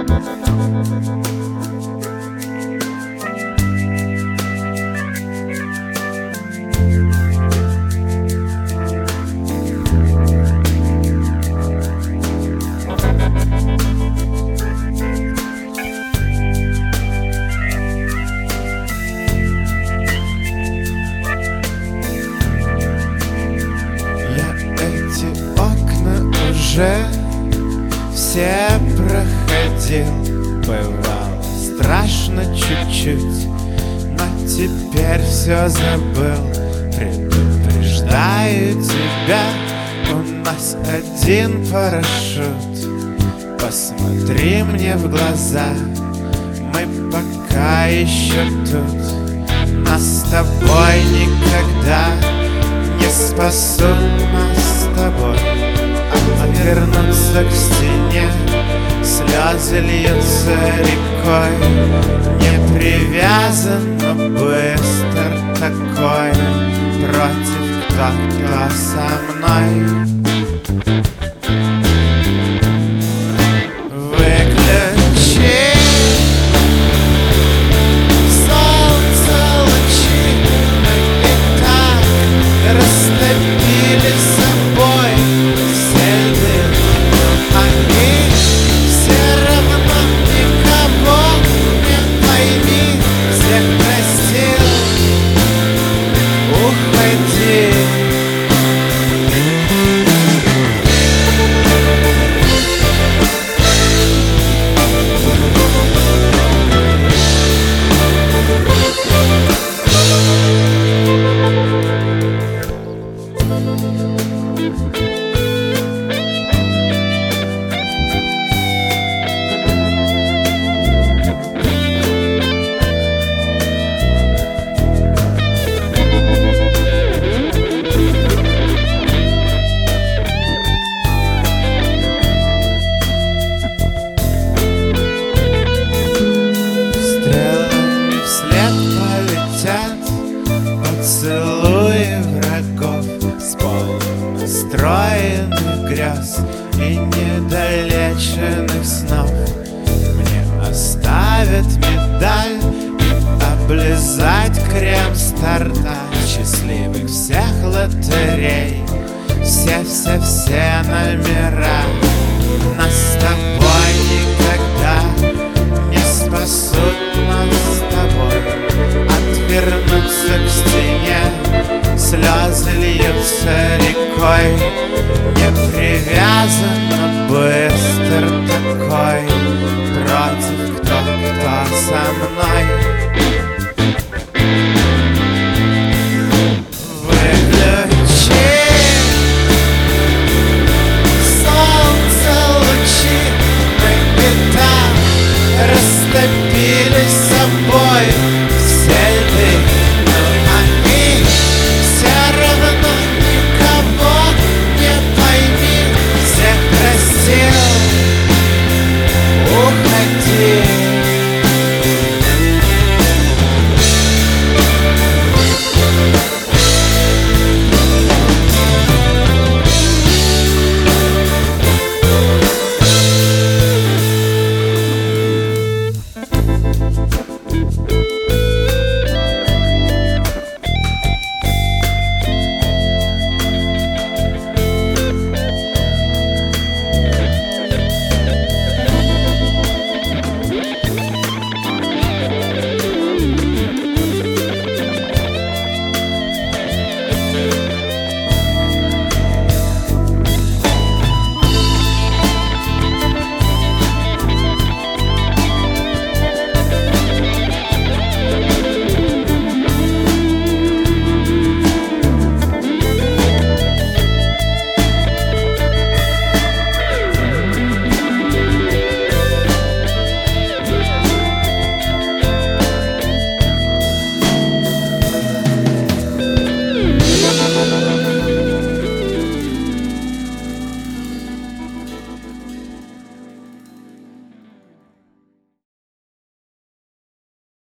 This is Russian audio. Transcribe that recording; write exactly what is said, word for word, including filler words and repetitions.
Уже все проходил, бывало страшно чуть-чуть, но теперь все забыл. Предупреждаю тебя, у нас один парашют. Посмотри мне в глаза, мы пока еще тут. Нас с тобой никогда не спасут, нас с тобой вернуться к стене, слезы льются рекой. Не привязан, но быстро такой, против кто-то со мной. Выключи солнце лучи, мы и так растопили собой. Поцелуи врагов с полнастроенных грез и недолеченных снов. Мне оставят медаль и облизать крем с торта. Счастливых всех лотерей, все-все-все номера. Нас с тобой никогда не спасут, нас с тобой отвернуться к стене, слезы льются рекой. Не привязан, но быстро такой, против кто-то со мной.